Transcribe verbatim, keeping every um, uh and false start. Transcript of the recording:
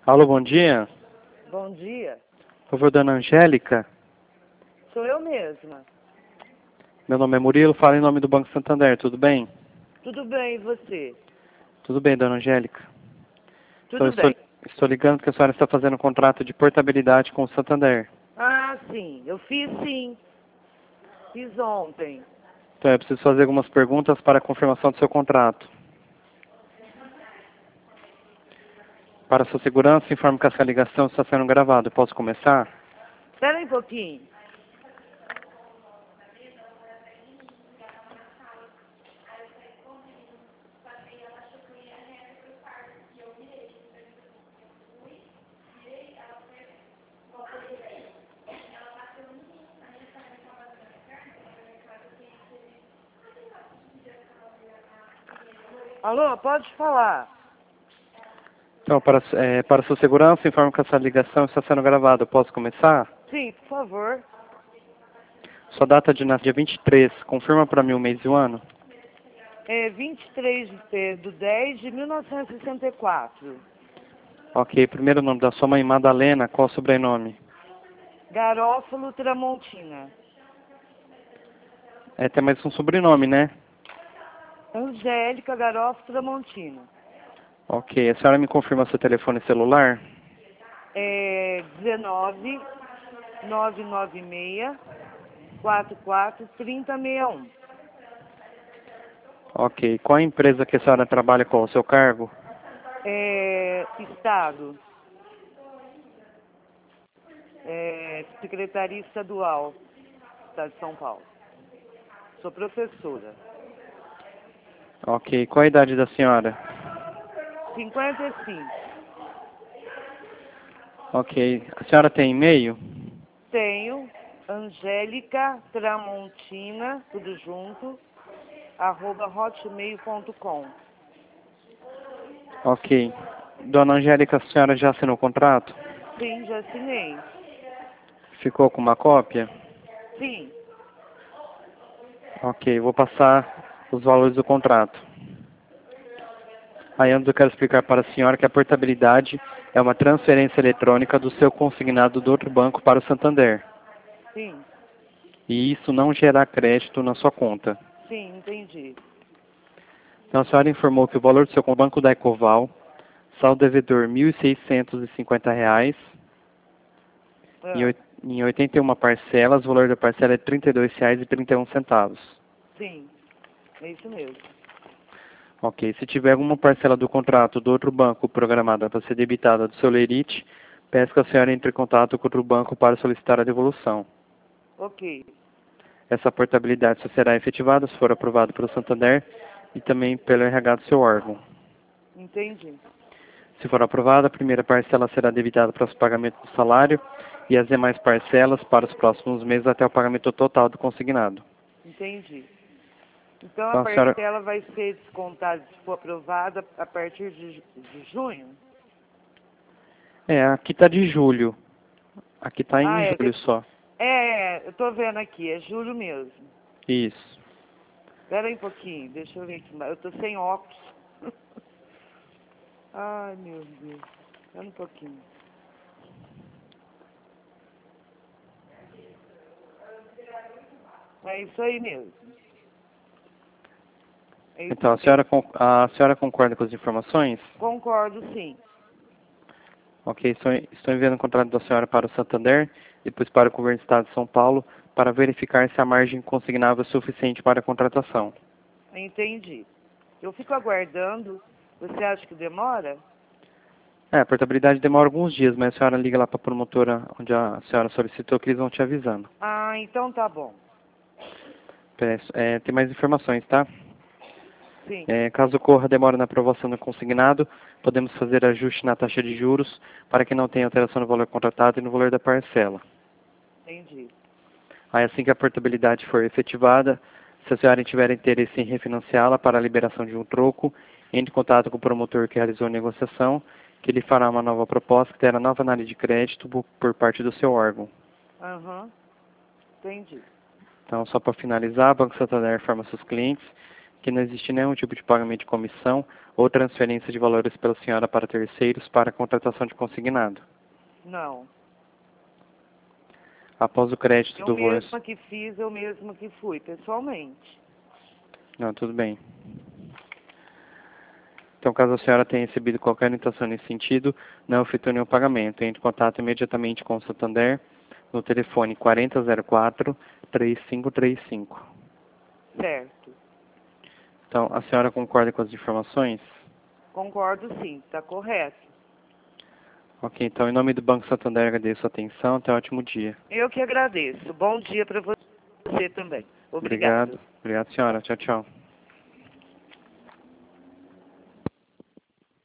Alô, bom dia. Bom dia. Por favor, dona Angélica. Sou eu mesma. Meu nome é Murilo, falo em nome do Banco Santander, tudo bem? Tudo bem, e você? Tudo bem, dona Angélica. Só Tudo estou, bem. estou ligando porque a senhora está fazendo um contrato de portabilidade com o Santander. Ah, sim. Eu fiz sim. Fiz ontem. Então eu preciso fazer algumas perguntas para a confirmação do seu contrato. Para sua segurança, informo que essa ligação está sendo gravada. Posso começar? Espera aí um pouquinho. Alô, pode falar. Então, para, é, para sua segurança, informo que essa ligação está sendo gravada. Posso começar? Sim, por favor. Sua data de nascimento é dia vinte e três. Confirma para mim o mês e o ano. É vinte e três de do dez de mil novecentos e sessenta e quatro. Ok, primeiro nome da sua mãe, Madalena. Qual o sobrenome? Garófalo Tramontina. É, tem mais um sobrenome, né? Angélica Garófalo Tramontina. Ok, a senhora me confirma seu telefone celular? É dezenove, novecentos e noventa e seis, quarenta e quatro, trinta, sessenta e um. Ok, qual a empresa que a senhora trabalha, qual o seu cargo? É, Estado. É, Secretaria Estadual, Estado de São Paulo. Sou professora. Ok, qual a idade da senhora? cinquenta e cinco. Ok, a senhora tem e-mail? Tenho Angélica Tramontina, tudo junto, arroba hotmail ponto com. Ok. Dona Angélica, a senhora já assinou o contrato? Sim, já assinei. Ficou com uma cópia? Sim, Ok, vou passar os valores do contrato. Aí antes eu quero explicar para a senhora que a portabilidade é uma transferência eletrônica do seu consignado do outro banco para o Santander. sim, E isso não gera crédito na sua conta. sim, entendi. Então a senhora informou que o valor do seu banco da Ecoval, saldo devedor mil seiscentos e cinquenta reais, em Ah, oit- em oitenta e uma parcelas, o valor da parcela é trinta e dois reais e trinta e um centavos. sim, é isso mesmo. Ok, se tiver alguma parcela do contrato do outro banco programada para ser debitada do seu lerite, peço que a senhora entre em contato com outro banco para solicitar a devolução. Ok, Essa portabilidade só será efetivada se for aprovada pelo Santander e também pelo R H do seu órgão. entendi. Se for aprovada, a primeira parcela será debitada para o pagamento do salário e as demais parcelas para os próximos meses até o pagamento total do consignado. Entendi. Então a Então a senhora... parcela vai ser descontada, se for aprovada, a partir de, ju- de junho? É, aqui está de julho. Aqui está Ah, em é. julho de- só. É, é, eu tô vendo aqui, é julho mesmo. Isso. Espera aí um pouquinho, deixa eu ver aqui. Eu tô sem óculos. Ai, meu Deus. Espera um pouquinho. É isso aí mesmo. É isso Então, a mesmo. senhora, con- a senhora concorda com as informações? Concordo, sim. Ok, estou, estou enviando o contrato da senhora para o Santander, depois para o Governo do Estado de São Paulo, para verificar se a margem consignável é suficiente para a contratação. Entendi. Eu fico aguardando. Você acha que demora? É, a portabilidade demora alguns dias, mas a senhora liga lá para a promotora onde a senhora solicitou que eles vão te avisando. Ah, então tá bom. Peço- é, tem mais informações, tá? Sim, É, caso ocorra demora na aprovação do consignado, podemos fazer ajuste na taxa de juros para que não tenha alteração no valor contratado e no valor da parcela. entendi. Aí assim que a portabilidade for efetivada, se a senhora tiver interesse em refinanciá-la para a liberação de um troco, entre em contato com o promotor que realizou a negociação, que ele fará uma nova proposta que terá nova análise de crédito por por parte do seu órgão. Aham, entendi. Então, só para finalizar, o Banco Santander informa seus clientes que não existe nenhum tipo de pagamento de comissão ou transferência de valores pela senhora para terceiros para a contratação de consignado. Não. Após o crédito Eu do valor... mesma que fiz, eu mesma que fui, pessoalmente. Não, tudo bem. Então, caso a senhora tenha recebido qualquer orientação nesse sentido, não efetue nenhum pagamento. Entre em contato imediatamente com o Santander no telefone quarenta zero quatro, três cinco três cinco. Certo. Então, a senhora concorda com as informações? Concordo sim, está correto. Ok, então, em nome do Banco Santander, agradeço a atenção. Até um ótimo dia. Eu que agradeço. Bom dia para você também. Obrigada. Obrigado. Obrigado, senhora. Tchau, tchau.